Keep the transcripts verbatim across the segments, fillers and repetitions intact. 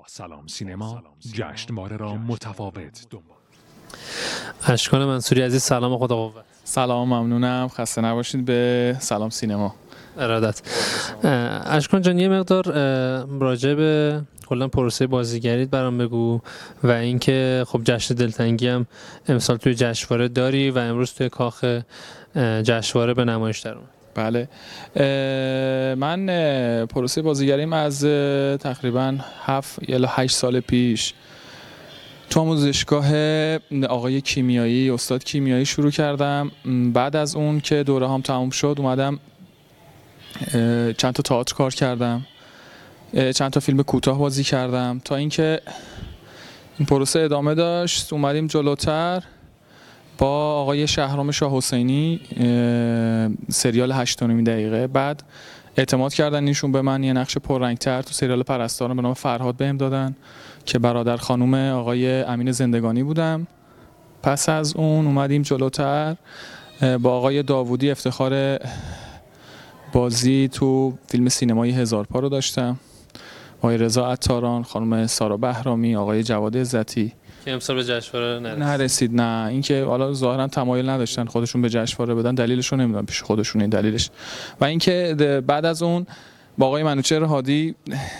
سلام سینما جشنواره را متفاوت دنبال. اشکان منصوری عزیز، سلام، خدا قوت. سلام، ممنونم، خسته نباشید. به سلام سینما ارادت. اشکان جان، یه مقدار راجع به کلا پروسه بازیگریت برام بگو و اینکه خب جشن دلتنگی هم امسال توی جشنواره داری و امروز توی کاخ جشنواره به نمایش در اومد. بله، من پروسه بازیگریم از تقریبا هفت یا هشت سال پیش تو آموزشگاه آقای کیمیایی، استاد کیمیایی شروع کردم. بعد از اون که دوره هم تموم شد اومدم چند تا تئاتر کار کردم، چند تا فیلم کوتاه بازی کردم تا اینکه این پروسه ادامه داشت. اومدیم جلوتر با آقای شهرام شاه حسینی، سریال هشت و نیم دقیقه. بعد اعتماد کردن ایشون به من، یه نقش پررنگ‌تر تو سریال پرستاران به نام فرهاد بهم دادن که برادر خانوم آقای امین زندگانی بودم. پس از اون اومدیم جلوتر با آقای داوودی افتخار بازی تو فیلم سینمایی هزار پا رو داشتم. آقای رضا عطاران، خانم سارا بهرامی، آقای جواد عزتی که امسال به جشنواره نرسید. نرسید نه اینکه حالا ظاهرا تمایل نداشتن خودشون به جشنواره بدن، دلیلش رو نمیدونم پیش خودشون این دلیلش. و اینکه بعد از اون با آقای منوچهر هادی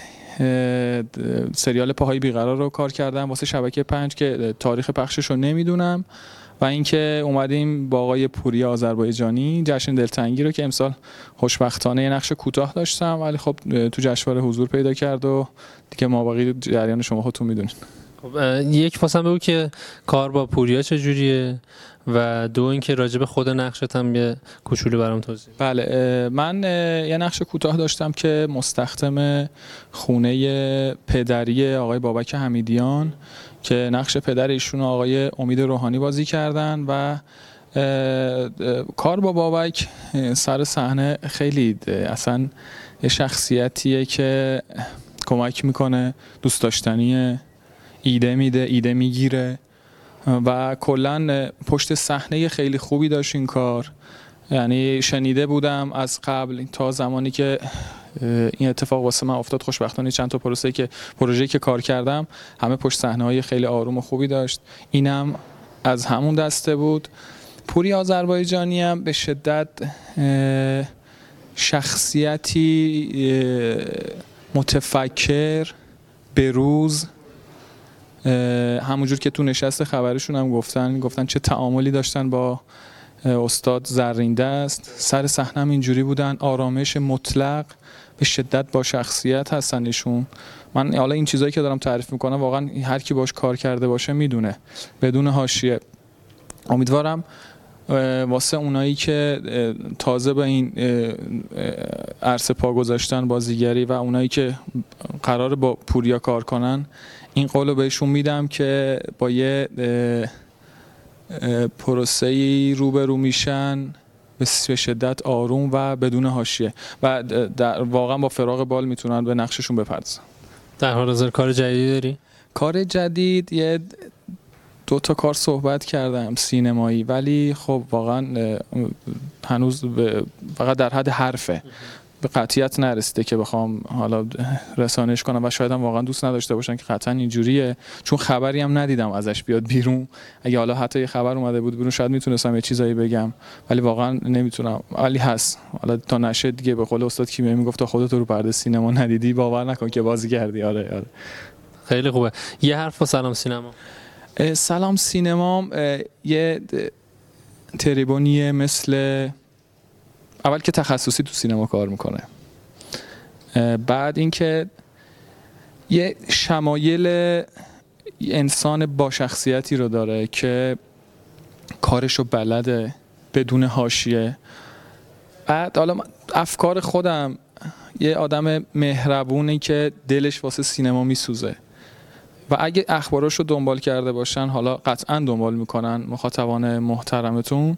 سریال پاهای بیقرار رو کار کردم واسه شبکه پنج که تاریخ پخشش رو نمیدونم. و اینکه اومدیم با آقای پوری آذربایجانی جشن دلتنگی رو که امسال خوشبختانه یه نقش کوتاه داشتم ولی خب تو جشنواره حضور پیدا کرد و دیگه مابقی جریان شما خودتون میدونید. خب یک پاسم بگو که کار با پوریا چجوریه و دو اینکه راجع به خود نقشت هم یه کوچولو برام توضیح. بله، من یه نقش کوتاه داشتم که مستخدم خونه پدری آقای بابک حمیدیان که نقش پدر ایشون آقای امید روحانی بازی کردن و کار با بابک سر صحنه خیلی اصلا شخصیتیه که کمک میکنه، دوست داشتنیه، ایده میده، ایده میگیره و کلا پشت صحنه خیلی خوبی داشت این کار. یعنی شنیده بودم از قبل تا زمانی که این اتفاق واسه من افتاد، خوشبختانه چند تا پروسه که پروژه‌ای که کار کردم همه پشت صحنه‌های خیلی آروم و خوبی داشت. اینم از همون دسته بود. پوری آذربایجانی هم به شدت شخصیتی متفکر، بروز، همونجور که تو نشست خبرشون هم گفتن گفتن چه تعاملی داشتن با استاد زرین دست. سر صحنه هم اینجوری بودن، آرامش مطلق، به شدت با شخصیت هستن ایشون. من حالا این چیزایی که دارم تعریف میکنم واقعا هر کی باش کار کرده باشه میدونه، بدون حاشیه. امیدوارم واسه اونایی که تازه به این عرصه پا گذاشتن بازیگری و اونایی که قراره با پوریا کار کنن این قولو بهشون میدم که با یه پروسه‌ای روبرو میشن به شدت آروم و بدون حاشیه و در واقعا با فراغ بال میتونن به نقششون بپردازن. در حال حاضر کار جدیدی داری؟ کار جدید یه دو تا کار صحبت کردم سینمایی، ولی خب واقعا هنوز فقط در حد حرفه، به قطعیت نرسیده که بخوام حالا رسانش کنم و شاید هم واقعا دوست نداشته باشن که قطعا اینجوریه، چون خبری هم ندیدم ازش بیاد بیرون. اگه حالا حتی یه خبر اومده بود بیرون شاید میتونستم یه چیزایی بگم، ولی واقعا نمیتونم. ولی هست، حالا تا نشه دیگه به قول استاد کیمیایی میگفت تا خودت رو پرده سینما ندیدی باور نکن که بازیگردی. آره آره خیلی خوبه. یه حرف با سلام سینما. سلام سینما یه تریبونیه، مثل اول که تخصصی تو سینما کار میکنه، بعد اینکه یه شمایل انسان با شخصیتی رو داره که کارشو بلده بدون حاشیه. بعد حالا افکار خودم یه آدم مهربونی که دلش واسه سینما میسوزه و اگه اخباراشو دنبال کرده باشن، حالا قطعا دنبال میکنن مخاطبان محترمتون،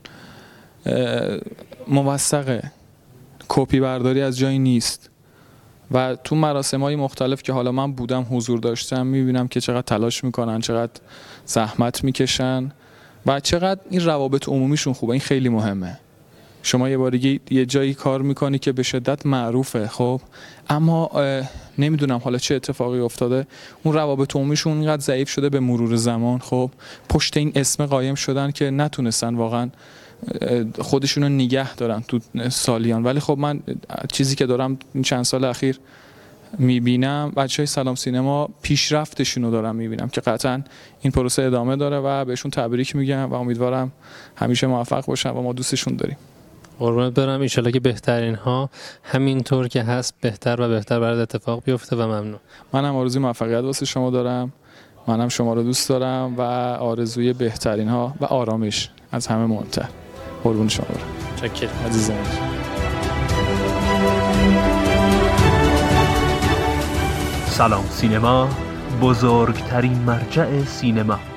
موثقه، کپی برداری از جایی نیست و تو مراسم‌های مختلف که حالا من بودم حضور داشتم میبینم که چقدر تلاش میکنن، چقدر زحمت میکشن و چقدر این روابط عمومیشون خوبه. این خیلی مهمه. شما یه بارگی یه جایی کار میکنی که به شدت معروفه، خب اما نمیدونم حالا چه اتفاقی افتاده، اون روابط عمومیشون اینقدر ضعیف شده به مرور زمان، خب پشت این اسم قایم شدن که نتونستن واقعا خودشونو نگه دارن تو سالیان. ولی خب من چیزی که دارم این چند سال اخیر میبینم، بچهای سلام سینما پیشرفتشون رو دارم میبینم که قطعا این پروسه ادامه داره و بهشون تبریک میگم و امیدوارم همیشه موفق باشن و ما دوستشون داریم. قربونت برم، ان شاءالله که بهترین ها همینطور که هست بهتر و بهتر برات اتفاق بیفته و ممنون. منم آرزوی موفقیت واسه شما دارم، منم شما رو دوست دارم و آرزوی بهترین ها و آرامش از همه مهمتر. قربون شما برم. چاکرم عزیزم. سلام سینما، بزرگترین مرجع سینما.